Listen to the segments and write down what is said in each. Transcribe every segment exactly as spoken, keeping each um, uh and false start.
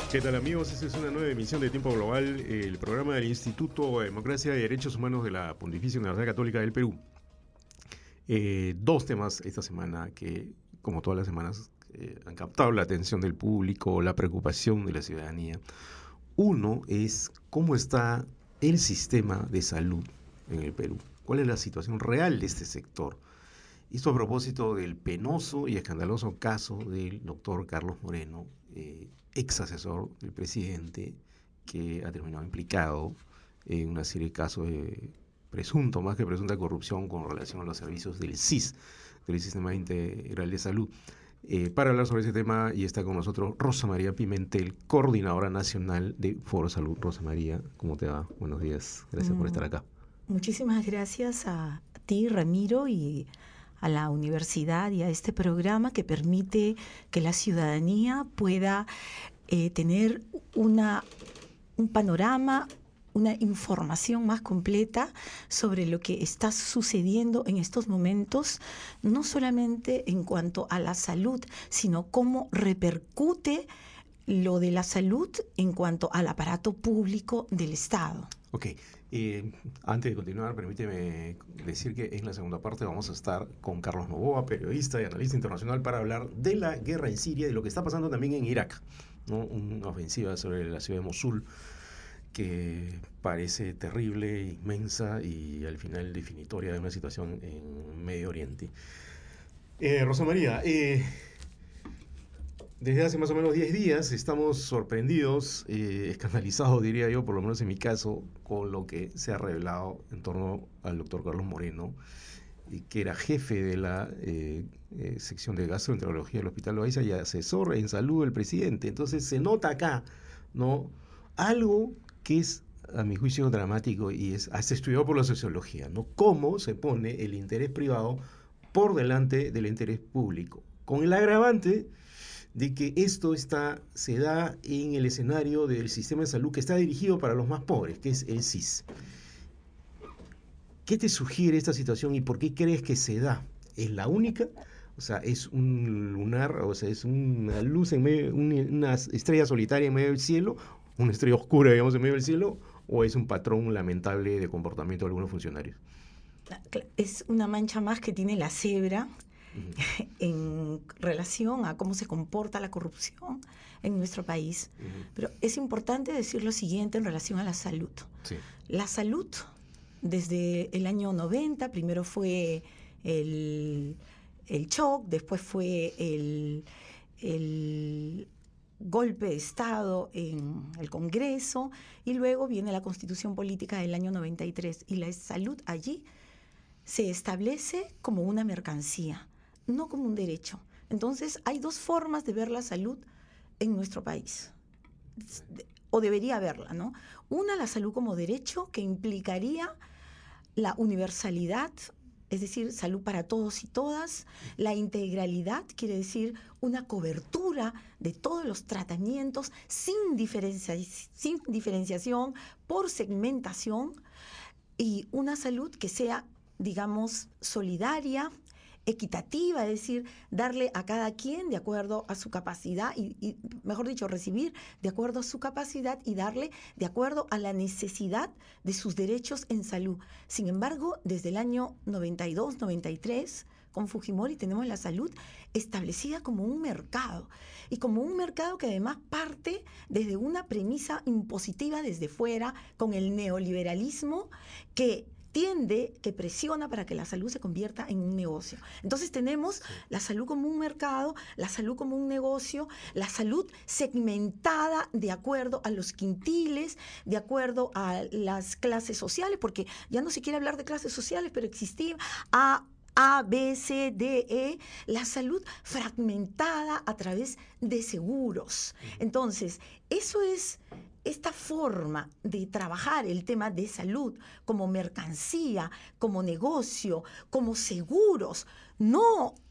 ¿Qué tal, amigos? Esta es una nueva emisión de Tiempo Global, el programa del Instituto de Democracia y Derechos Humanos de la Pontificia Universidad Católica del Perú. Eh, dos temas esta semana que, como todas las semanas, eh, han captado la atención del público, la preocupación de la ciudadanía. Uno es cómo está el sistema de salud en el Perú. ¿Cuál es la situación real de este sector? Esto a propósito del penoso y escandaloso caso del doctor Carlos Moreno, eh, ex asesor del presidente, que ha terminado implicado en una serie de casos de presunto, más que presunta corrupción con relación a los servicios del S I S, del Sistema Integral de Salud. Eh, para hablar sobre ese tema, y está con nosotros Rosa María Pimentel, coordinadora nacional de Foro Salud. Rosa María, ¿cómo te va? Buenos días, gracias mm, por estar acá. Muchísimas gracias a ti, Ramiro, y a la universidad y a este programa que permite que la ciudadanía pueda eh, tener una, un panorama, una información más completa sobre lo que está sucediendo en estos momentos, no solamente en cuanto a la salud, sino cómo repercute lo de la salud en cuanto al aparato público del Estado. Ok, eh, antes de continuar, permíteme decir que en la segunda parte vamos a estar con Carlos Noboa, periodista y analista internacional, para hablar de la guerra en Siria y de lo que está pasando también en Irak, ¿no? Una ofensiva sobre la ciudad de Mosul que parece terrible, inmensa y al final definitoria de una situación en Medio Oriente. Eh, Rosa María, eh, desde hace más o menos diez días estamos sorprendidos, eh, escandalizados diría yo, por lo menos en mi caso, con lo que se ha revelado en torno al doctor Carlos Moreno, eh, que era jefe de la eh, eh, sección de gastroenterología del Hospital Loaiza y asesor en salud del presidente. Entonces se nota acá, ¿no?, algo que es, a mi juicio, dramático y es hasta estudiado por la sociología, ¿no? Cómo se pone el interés privado por delante del interés público, con el agravante de que esto está, se da en el escenario del sistema de salud que está dirigido para los más pobres, que es el S I S. ¿Qué te sugiere esta situación y por qué crees que se da? ¿Es la única? O sea, ¿es un lunar, o sea, es una luz en medio, una estrella solitaria en medio del cielo, una estrella oscura, digamos, en medio del cielo, o es un patrón lamentable de comportamiento de algunos funcionarios? Es una mancha más que tiene la cebra en relación a cómo se comporta la corrupción en nuestro país. Uh-huh. Pero es importante decir lo siguiente en relación a la salud. Sí. La salud, desde el año noventa, primero fue el, el shock, después fue el, el golpe de Estado en el Congreso y luego viene la Constitución Política del año noventa y tres. Y la salud allí se establece como una mercancía, no como un derecho. Entonces, hay dos formas de ver la salud en nuestro país, o debería haberla, ¿no? Una, la salud como derecho, que implicaría la universalidad, es decir, salud para todos y todas. La integralidad quiere decir una cobertura de todos los tratamientos sin, diferencia, sin diferenciación, por segmentación, y una salud que sea, digamos, solidaria, equitativa, es decir, darle a cada quien de acuerdo a su capacidad y, y, mejor dicho, recibir de acuerdo a su capacidad y darle de acuerdo a la necesidad de sus derechos en salud. Sin embargo, desde el año noventa y dos, noventa y tres, con Fujimori tenemos la salud establecida como un mercado, y como un mercado que además parte desde una premisa impositiva desde fuera, con el neoliberalismo que tiende, que presiona para que la salud se convierta en un negocio. Entonces tenemos la salud como un mercado, la salud como un negocio, la salud segmentada de acuerdo a los quintiles, de acuerdo a las clases sociales, porque ya no se quiere hablar de clases sociales, pero existía a A, B, C, D, E, la salud fragmentada a través de seguros. Entonces, eso es esta forma de trabajar el tema de salud como mercancía, como negocio, como seguros, no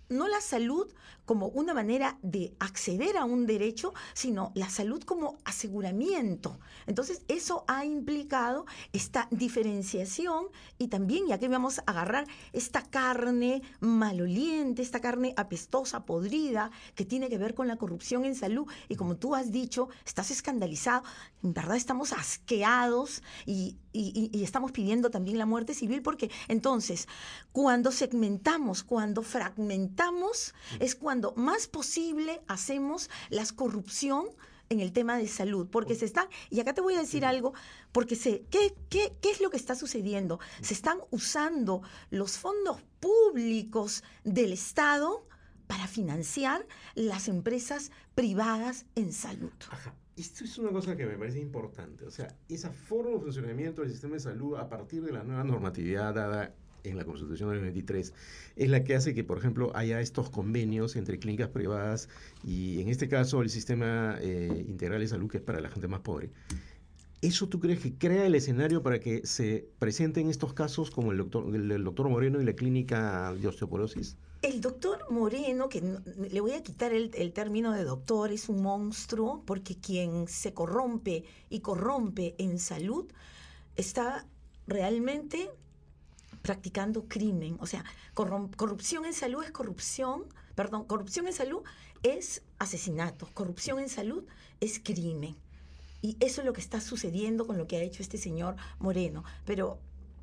no la salud como una manera de acceder a un derecho, sino la salud como aseguramiento. Entonces, eso ha implicado esta diferenciación y también, ya que vamos a agarrar esta carne maloliente, esta carne apestosa, podrida, que tiene que ver con la corrupción en salud, y como tú has dicho, estás escandalizado, en verdad estamos asqueados y, y, y estamos pidiendo también la muerte civil, porque entonces, cuando segmentamos, cuando fragmentamos, es cuando más posible hacemos la corrupción en el tema de salud, porque se están, y acá te voy a decir algo, porque se, ¿qué, qué, qué es lo que está sucediendo? Se están usando los fondos públicos del Estado para financiar las empresas privadas en salud. Ajá. Esto es una cosa que me parece importante, o sea, esa forma de funcionamiento del sistema de salud a partir de la nueva normatividad dada en la Constitución del veintitrés, es la que hace que, por ejemplo, haya estos convenios entre clínicas privadas y, en este caso, el sistema eh, integral de salud, que es para la gente más pobre. ¿Eso tú crees que crea el escenario para que se presenten estos casos como el doctor, el, el doctor Moreno y la clínica de osteoporosis? El doctor Moreno, que no, le voy a quitar el, el término de doctor, es un monstruo, porque quien se corrompe y corrompe en salud está realmente practicando crimen. O sea, corrupción en salud es corrupción, perdón, corrupción en salud es asesinato, corrupción en salud es crimen. Y eso es lo que está sucediendo con lo que ha hecho este señor Moreno. Pero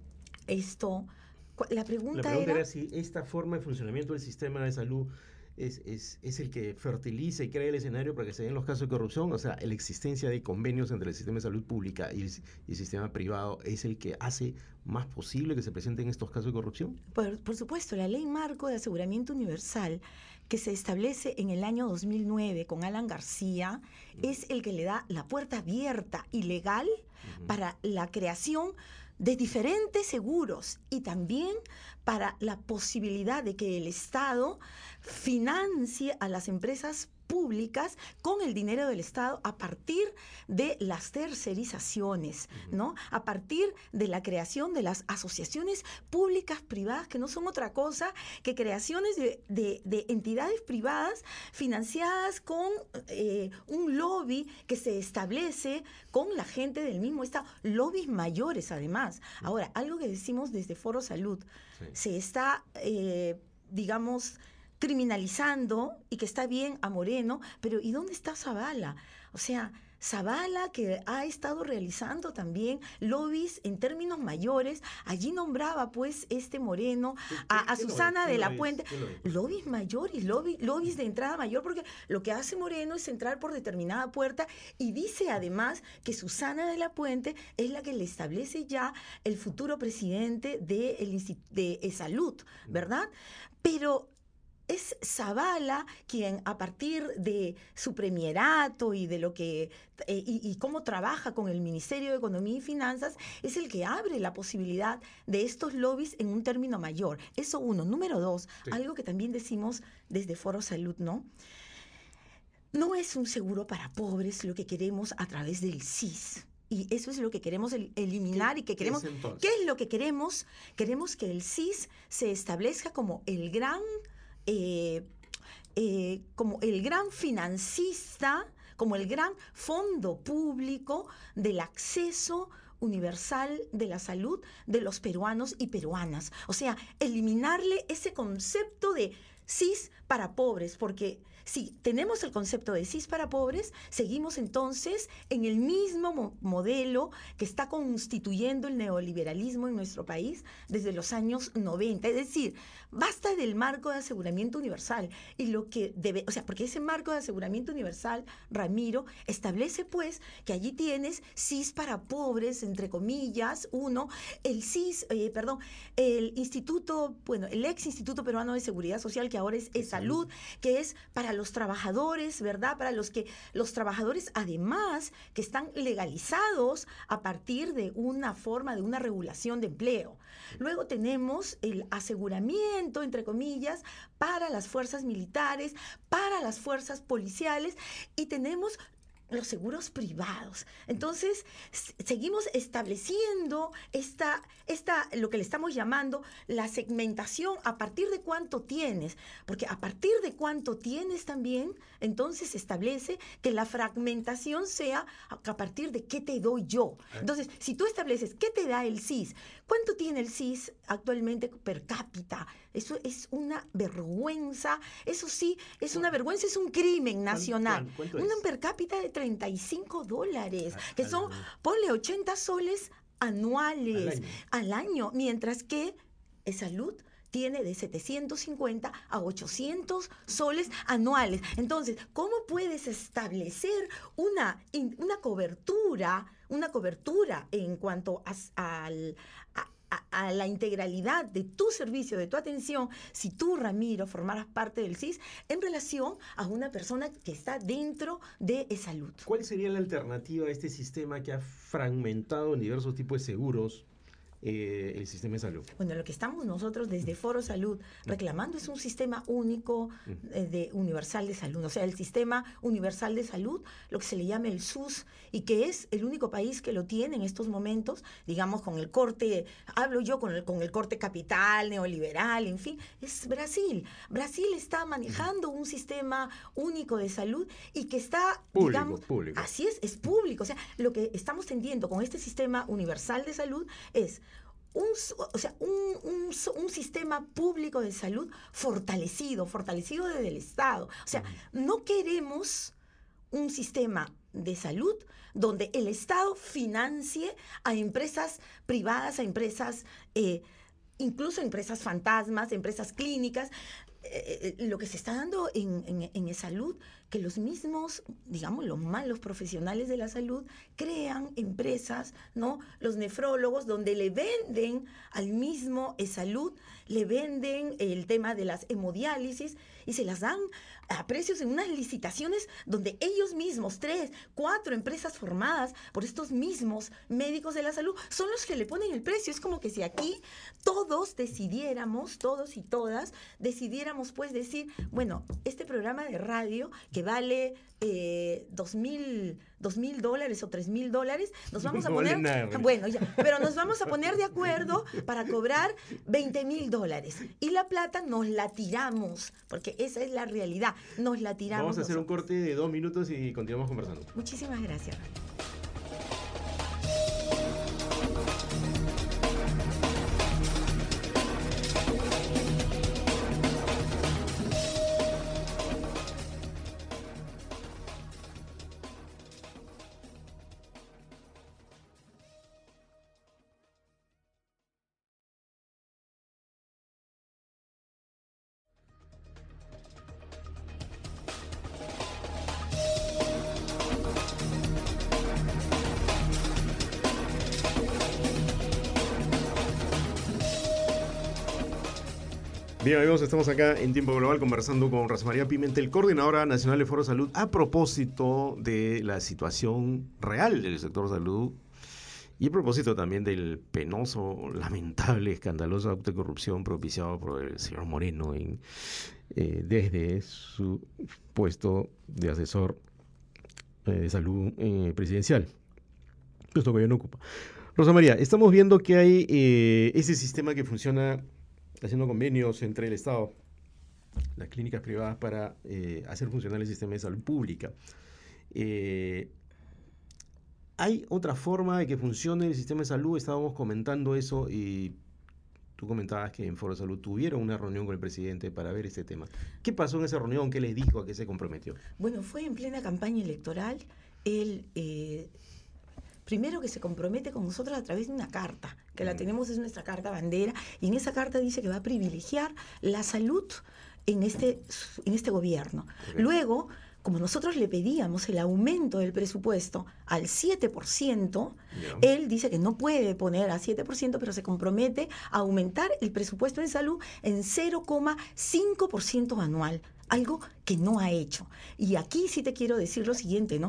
esto, la pregunta, la pregunta era... era si esta forma de funcionamiento del sistema de salud es, es, es el que fertiliza y crea el escenario para que se den los casos de corrupción. O sea, la existencia de convenios entre el sistema de salud pública y el, y el sistema privado es el que hace más posible que se presenten estos casos de corrupción. Por, por supuesto, la Ley Marco de Aseguramiento Universal, que se establece en el año dos mil nueve con Alan García, uh-huh. es el que le da la puerta abierta y legal uh-huh. para la creación de diferentes seguros y también para la posibilidad de que el Estado financie a las empresas públicas con el dinero del Estado a partir de las tercerizaciones, uh-huh. ¿no? A partir de la creación de las asociaciones públicas privadas, que no son otra cosa que creaciones de, de, de entidades privadas financiadas con eh, un lobby que se establece con la gente del mismo Estado, lobbies mayores además. Uh-huh. Ahora, algo que decimos desde Foro Salud, sí. se está, eh, digamos, criminalizando, y que está bien a Moreno, pero ¿y dónde está Zavala? O sea, Zavala, que ha estado realizando también lobbies en términos mayores, allí nombraba pues este Moreno a, a Susana de la Puente, lobbies mayores, lobby, lobbies de entrada mayor, porque lo que hace Moreno es entrar por determinada puerta, y dice además que Susana de la Puente es la que le establece ya el futuro presidente de, el Instituto de Salud, ¿verdad? Pero es Zavala quien, a partir de su premierato y de lo que eh, y, y cómo trabaja con el Ministerio de Economía y Finanzas, es el que abre la posibilidad de estos lobbies en un término mayor. Eso uno. Número dos, sí. algo que también decimos desde Foro Salud, ¿no? No es un seguro para pobres lo que queremos a través del S I S. Y eso es lo que queremos el, eliminar. ¿Qué, y que queremos. ¿Qué es, ¿Qué es lo que queremos? Queremos que el S I S se establezca como el gran Eh, eh, como el gran financista, como el gran fondo público del acceso universal de la salud de los peruanos y peruanas. O sea, eliminarle ese concepto de S I S para pobres, porque si tenemos el concepto de S I S para pobres, seguimos entonces en el mismo mo- modelo que está constituyendo el neoliberalismo en nuestro país desde los años noventa. Es decir, basta del marco de aseguramiento universal y lo que debe, o sea, porque ese marco de aseguramiento universal, Ramiro, establece pues que allí tienes S I S para pobres, entre comillas, uno, el S I S, eh, perdón, el Instituto, bueno, el ex Instituto Peruano de Seguridad Social, que ahora es, es Salud, que es para los trabajadores, ¿verdad? Para los que los trabajadores, además, que están legalizados a partir de una forma, de una regulación de empleo. Luego tenemos el aseguramiento, entre comillas, para las fuerzas militares, para las fuerzas policiales, y tenemos los seguros privados. Entonces, s- seguimos estableciendo esta, esta, lo que le estamos llamando la segmentación a partir de cuánto tienes, porque a partir de cuánto tienes también, entonces se establece que la fragmentación sea a a partir de qué te doy yo. Entonces, si tú estableces qué te da el C I S, cuánto tiene el C I S actualmente per cápita, eso es una vergüenza, eso sí, es una vergüenza, es un crimen nacional. ¿Cuán- cuánto Un es? per cápita de treinta y cinco dólares, A- que al- son, ponle ochenta soles anuales Al año. al año, mientras que Salud tiene de setecientos cincuenta a ochocientos soles anuales. Entonces, ¿cómo puedes establecer una, in- una cobertura, una cobertura en cuanto a, al- a- a- a la integralidad de tu servicio, de tu atención, si tú, Ramiro, formaras parte del C I S en relación a una persona que está dentro de Salud? ¿Cuál sería la alternativa a este sistema que ha fragmentado en diversos tipos de seguros eh, el sistema de salud? Bueno, lo que estamos nosotros desde Foro Salud reclamando es un sistema único eh, de universal de salud, o sea, el sistema universal de salud, lo que se le llama el S U S, y que es el único país que lo tiene en estos momentos, digamos, con el corte, hablo yo con el, con el corte capital, neoliberal, en fin, es Brasil. Brasil está manejando un sistema único de salud y que está, Público, digamos, público. así es, es público. O sea, lo que estamos tendiendo con este sistema universal de salud es un, o sea, un, un, un sistema público de salud fortalecido, fortalecido desde el Estado. O sea, no queremos un sistema de salud donde el Estado financie a empresas privadas, a empresas, eh, incluso empresas fantasmas, empresas clínicas. Eh, eh, lo que se está dando en, en, en salud, que los mismos, digamos, los malos profesionales de la salud crean empresas, ¿no? Los nefrólogos, donde le venden al mismo salud, le venden el tema de las hemodiálisis y se las dan a precios en unas licitaciones donde ellos mismos, tres, cuatro empresas formadas por estos mismos médicos de la salud, son los que le ponen el precio. Es como que si aquí todos decidiéramos, todos y todas, decidiéramos pues decir, bueno, este programa de radio que vale eh, dos mil dos mil dólares o tres mil dólares, nos vamos No a vale poner, nada. bueno, ya, pero nos vamos a poner de acuerdo para cobrar veinte mil dólares y la plata nos la tiramos, porque esa es la realidad, nos la tiramos. Vamos a hacer un nosotros. corte de dos minutos y continuamos conversando. Muchísimas gracias. Bien, amigos, estamos acá en Tiempo Global conversando con Rosa María Pimentel, coordinadora nacional de Foro Salud, a propósito de la situación real del sector salud y a propósito también del penoso, lamentable, escandaloso acto de corrupción propiciado por el señor Moreno en, eh, desde su puesto de asesor eh, de salud eh, presidencial, puesto que ya no ocupa. Rosa María, estamos viendo que hay eh, ese sistema que funciona haciendo convenios entre el Estado, las clínicas privadas para eh, hacer funcionar el sistema de salud pública. Eh, ¿Hay otra forma de que funcione el sistema de salud? Estábamos comentando eso y tú comentabas que en Foro Salud tuvieron una reunión con el presidente para ver este tema. ¿Qué pasó en esa reunión? ¿Qué les dijo? ¿A qué se comprometió? Bueno, fue en plena campaña electoral. Él, eh, primero que se compromete con nosotros a través de una carta, que la tenemos, es nuestra carta bandera, y en esa carta dice que va a privilegiar la salud en este, en este gobierno. Okay. Luego, como nosotros le pedíamos el aumento del presupuesto al siete por ciento, yeah. Él dice que no puede poner a siete por ciento, pero se compromete a aumentar el presupuesto en salud en cero coma cinco por ciento anual, algo que no ha hecho. Y aquí sí te quiero decir lo siguiente, ¿no?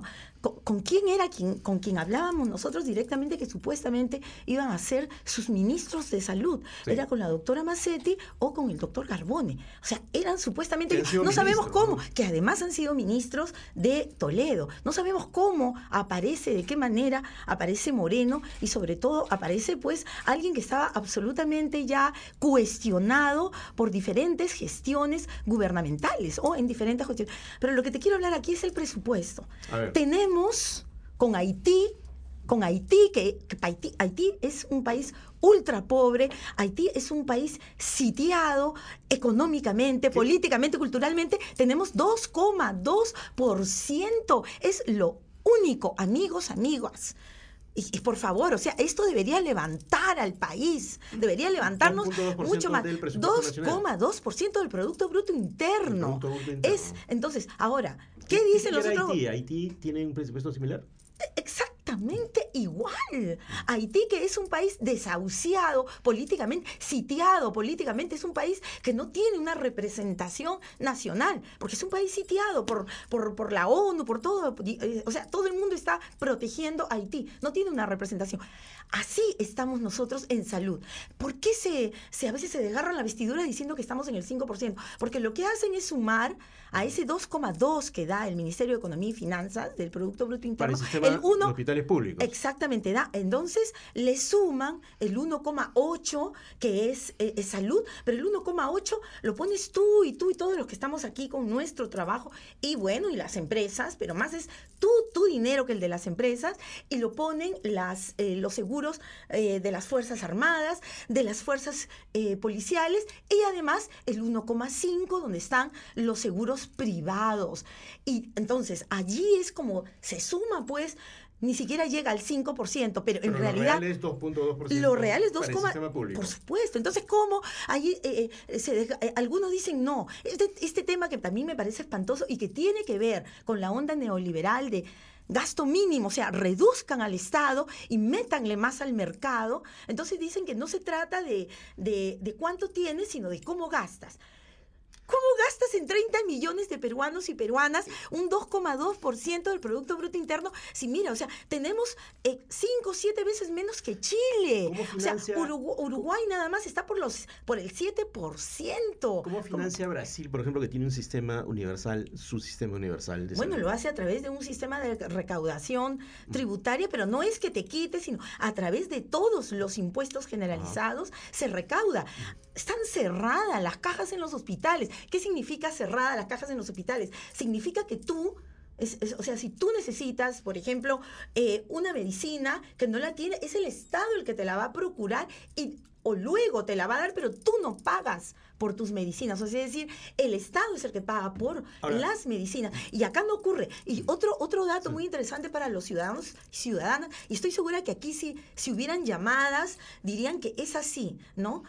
¿Con, con quién era quien, con quien hablábamos nosotros directamente que supuestamente iban a ser sus ministros de salud? Sí. Era con la doctora Massetti o con el doctor Garbone. O sea, eran supuestamente, no sabemos cómo, ¿no? Que además han sido ministros de Toledo. No sabemos cómo aparece, de qué manera aparece Moreno y sobre todo aparece pues alguien que estaba absolutamente ya cuestionado por diferentes gestiones gubernamentales o en diferentes gestiones. Pero lo que te quiero hablar aquí es el presupuesto. Tenemos con Haití, con Haití, que, que Haití, Haití es un país ultra pobre, Haití es un país sitiado económicamente, ¿qué? Políticamente, culturalmente, tenemos dos coma dos por ciento, es lo único, amigos, amigas. Y, y por favor, o sea, esto debería levantar al país, debería levantarnos mucho más. dos coma dos por ciento del Producto Bruto Interno. Bruto interno. Es, entonces, ahora, ¿qué, ¿qué dicen los otros? Haití? ¿Haití tiene un presupuesto similar? Exactamente igual. Haití, que es un país desahuciado políticamente, sitiado políticamente, es un país que no tiene una representación nacional, porque es un país sitiado por, por, por la ONU, por todo, o sea, todo el mundo está protegiendo a Haití, no tiene una representación. Así estamos nosotros en salud. ¿Por qué se, se a veces se desgarran la vestidura diciendo que estamos en el cinco por ciento? Porque lo que hacen es sumar a ese dos coma dos que da el Ministerio de Economía y Finanzas del Producto Bruto Interno, el uno, hospitales públicos. Exactamente, da. Entonces le suman el uno coma ocho que es, eh, es salud, pero el uno coma ocho lo pones tú y tú y todos los que estamos aquí con nuestro trabajo y bueno, y las empresas, pero más es tú, tu dinero que el de las empresas, y lo ponen las, eh, los seguros eh, de las Fuerzas Armadas, de las fuerzas eh, policiales y además el uno coma cinco donde están los seguros privados. Y entonces allí es como se suma pues, ni siquiera llega al cinco por ciento, pero, pero en realidad... Lo real es dos punto dos por ciento. Lo real es dos, Por supuesto. Entonces, ¿cómo? Ahí, eh, se deja, eh, algunos dicen no. Este, este tema que también me parece espantoso y que tiene que ver con la onda neoliberal de gasto mínimo, o sea, reduzcan al Estado y métanle más al mercado. Entonces dicen que no se trata de, de, de cuánto tienes, sino de cómo gastas. ¿Cómo gastas en treinta millones de peruanos y peruanas un dos coma dos por ciento del Producto Bruto Interno? Si mira, o sea, tenemos cinco o siete veces menos que Chile. ¿Cómo financia, o sea, Urugu Uruguay nada más está por los por el siete por ciento. ¿Cómo financia ¿Cómo? Brasil, por ejemplo, que tiene un sistema universal, su sistema universal de Bueno, salud? Lo hace a través de un sistema de recaudación tributaria, pero no es que te quite, sino a través de todos los impuestos generalizados ah. se recauda. Están cerradas las cajas en los hospitales. ¿Qué significa cerradas las cajas en los hospitales? Significa que tú, es, es, o sea, si tú necesitas, por ejemplo, eh, una medicina que no la tiene, es el Estado el que te la va a procurar y o luego te la va a dar, pero tú no pagas por tus medicinas. O sea, es decir, el Estado es el que paga por Ahora, las medicinas. Y acá no ocurre. Y otro, otro dato sí. muy interesante para los ciudadanos y ciudadanas, y estoy segura que aquí si, si hubieran llamadas, dirían que es así, ¿no?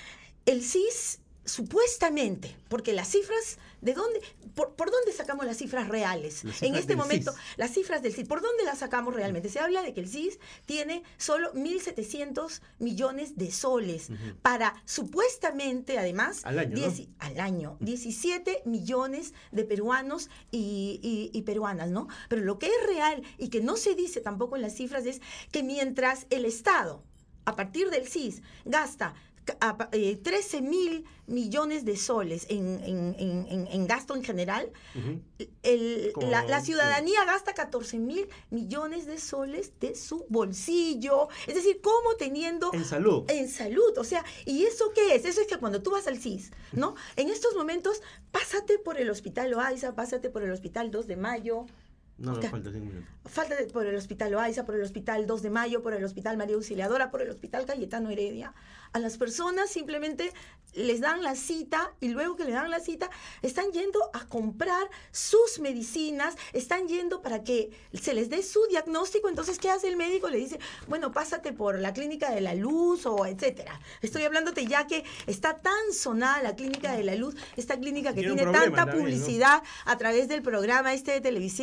El C I S, supuestamente, porque las cifras, ¿de dónde? ¿Por, por dónde sacamos las cifras reales? Las cifras en este momento, C I S. Las cifras del C I S, ¿por dónde las sacamos realmente? Se habla de que el C I S tiene solo mil setecientos millones de soles uh-huh. para, supuestamente, además, al año, diez, ¿no? al año, diecisiete millones de peruanos y, y, y peruanas, ¿no? Pero lo que es real y que no se dice tampoco en las cifras es que mientras el Estado, a partir del C I S, gasta a, eh, trece mil millones de soles en, en, en, en gasto en general, uh-huh. el, la, la ciudadanía sí. gasta catorce mil millones de soles de su bolsillo. Es decir, ¿cómo teniendo... En salud. En salud, o sea, ¿y eso qué es? Eso es que cuando tú vas al C I S, ¿no? En estos momentos, pásate por el Hospital Loaiza, pásate por el Hospital dos de Mayo, No, no, falta cinco minutos. Falta por el Hospital Loaiza, por el Hospital dos de Mayo, por el Hospital María Auxiliadora, por el Hospital Cayetano Heredia. A las personas simplemente les dan la cita y luego que le dan la cita están yendo a comprar sus medicinas, están yendo para que se les dé su diagnóstico. Entonces, ¿qué hace el médico? Le dice, bueno, pásate por la Clínica de la Luz o etcétera. Estoy hablándote ya que está tan sonada la Clínica de la Luz, esta clínica que tiene, tiene tanta también, publicidad, ¿no? A través del programa este de televisión de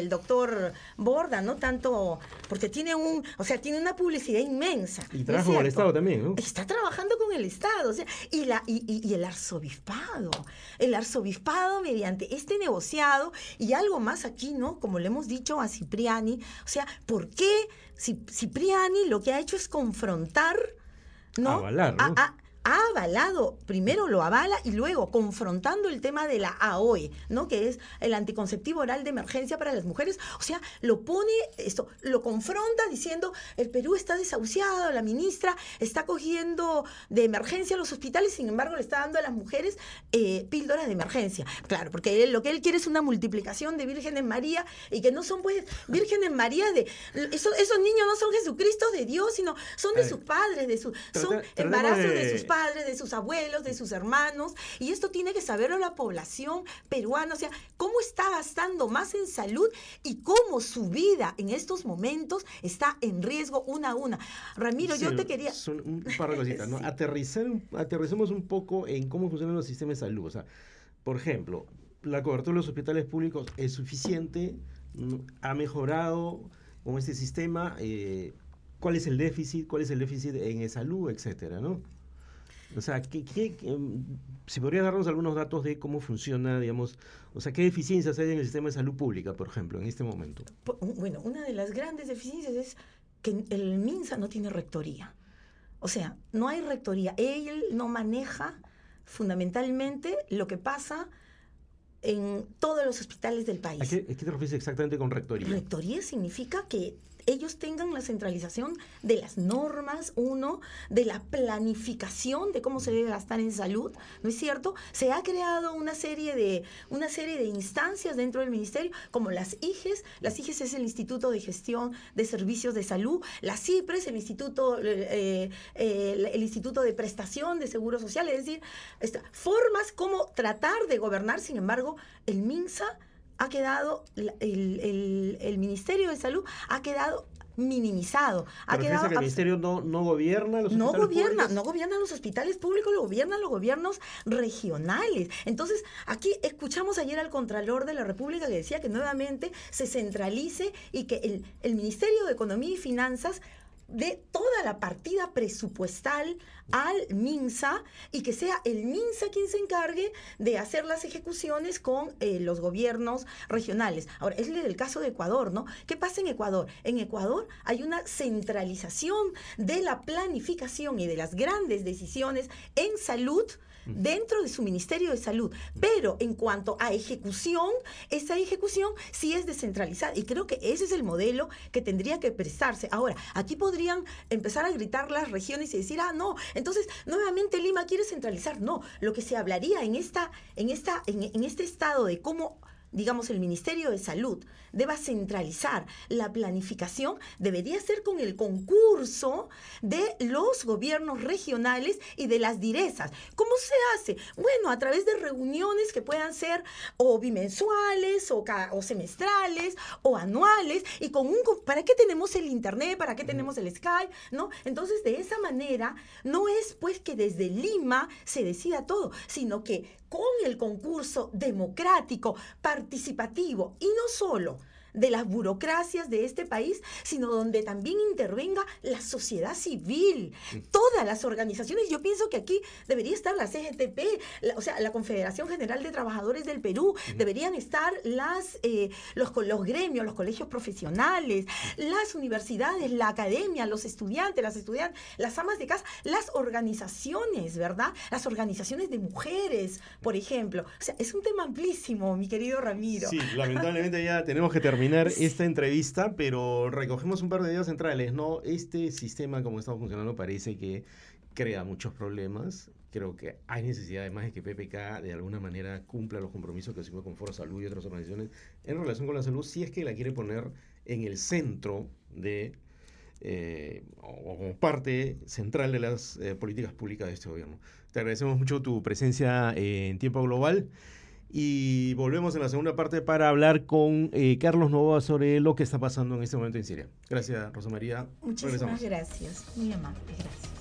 el doctor Borda, no tanto, porque tiene un, o sea, tiene una publicidad inmensa. Y trabaja con el Estado también, ¿no? Está trabajando con el Estado, o sea, y, la, y, y, y el arzobispado, el arzobispado mediante este negociado y algo más aquí, ¿no? Como le hemos dicho a Cipriani, o sea, ¿por qué Cipriani lo que ha hecho es confrontar, ¿no? Avalar, ¿no? A, a, ha avalado, primero lo avala y luego confrontando el tema de la A O E, ¿no? Que es el anticonceptivo oral de emergencia para las mujeres. O sea, lo pone, esto, lo confronta diciendo, el Perú está desahuciado, la ministra está cogiendo de emergencia a los hospitales, sin embargo le está dando a las mujeres eh, píldoras de emergencia. Claro, porque él, lo que él quiere es una multiplicación de Vírgenes María y que no son pues Vírgenes María de... Esos, esos niños no son Jesucristo de Dios, sino son de sus padres, de su, son embarazos de, de sus padres, de sus abuelos, de sus hermanos, y esto tiene que saberlo la población peruana, o sea, cómo está gastando más en salud y cómo su vida en estos momentos está en riesgo una a una. Ramiro, sí, yo te quería... Son un par de cositas, ¿no? Sí. Aterrizar, aterricemos un poco en cómo funcionan los sistemas de salud, o sea, por ejemplo, la cobertura de los hospitales públicos es suficiente, ha mejorado con este sistema, eh, cuál es el déficit, cuál es el déficit en salud, etcétera, ¿no? O sea, ¿qué, qué, qué, si podrías darnos algunos datos de cómo funciona, digamos, o sea, qué deficiencias hay en el sistema de salud pública, por ejemplo, en este momento? Bueno, una de las grandes deficiencias es que el MINSA no tiene rectoría. O sea, no hay rectoría. Él no maneja fundamentalmente lo que pasa en todos los hospitales del país. ¿A qué, a qué te refieres exactamente con rectoría? Rectoría significa que ellos tengan la centralización de las normas, uno, de la planificación de cómo se debe gastar en salud, ¿no es cierto? Se ha creado una serie de, una serie de instancias dentro del ministerio, como las I G E S. Las I G E S es el Instituto de Gestión de Servicios de Salud, las CIPRES, el Instituto, eh, eh, el Instituto de Prestación de Seguro Social, es decir, esta, formas como tratar de gobernar. Sin embargo, el MINSA ha quedado, el, el, el Ministerio de Salud ha quedado minimizado. Ha quedado que el Ministerio no, no gobierna los no hospitales gobierna, públicos? No gobierna los hospitales públicos, lo gobiernan los gobiernos regionales. Entonces, aquí escuchamos ayer al Contralor de la República que decía que nuevamente se centralice y que el, el Ministerio de Economía y Finanzas de toda la partida presupuestal al MINSA y que sea el MINSA quien se encargue de hacer las ejecuciones con eh, los gobiernos regionales. Ahora, es el caso de Ecuador, ¿no? ¿Qué pasa en Ecuador? En Ecuador hay una centralización de la planificación y de las grandes decisiones en salud dentro de su Ministerio de Salud, pero en cuanto a ejecución, esa ejecución sí es descentralizada y creo que ese es el modelo que tendría que prestarse. Ahora, aquí podrían empezar a gritar las regiones y decir, ah, no, entonces nuevamente Lima quiere centralizar. No, lo que se hablaría en esta, en esta, en, en este estado de cómo, digamos, el Ministerio de Salud deba centralizar la planificación, debería ser con el concurso de los gobiernos regionales y de las direzas. ¿Cómo se hace? Bueno, a través de reuniones que puedan ser o bimensuales o, o semestrales o anuales, y con un, ¿para qué tenemos el internet? ¿Para qué tenemos el Skype? ¿No? Entonces, de esa manera, no es pues que desde Lima se decida todo, sino que con el concurso democrático, participativo, y no solo de las burocracias de este país, sino donde también intervenga la sociedad civil, todas las organizaciones. Yo pienso que aquí debería estar la C G T P, la, o sea, la Confederación General de Trabajadores del Perú, uh-huh. deberían estar las, eh, los, los gremios, los colegios profesionales, las universidades, la academia, los estudiantes, las estudiantes, las amas de casa, las organizaciones, ¿verdad? Las organizaciones de mujeres, por ejemplo. O sea, es un tema amplísimo, mi querido Ramiro. Sí, lamentablemente ya tenemos que terminar esta entrevista, pero recogemos un par de ideas centrales, ¿no? Este sistema, como está funcionando, parece que crea muchos problemas. Creo que hay necesidad, además, de que P P K de alguna manera cumpla los compromisos que asumió con Foro Salud y otras organizaciones en relación con la salud, si es que la quiere poner en el centro de, eh, o como parte central de las eh, políticas públicas de este gobierno. Te agradecemos mucho tu presencia eh, en Tiempo Global. Y volvemos en la segunda parte para hablar con eh, Carlos Noboa sobre lo que está pasando en este momento en Siria. Gracias, Rosa María. Muchísimas gracias. Muy amable. Gracias.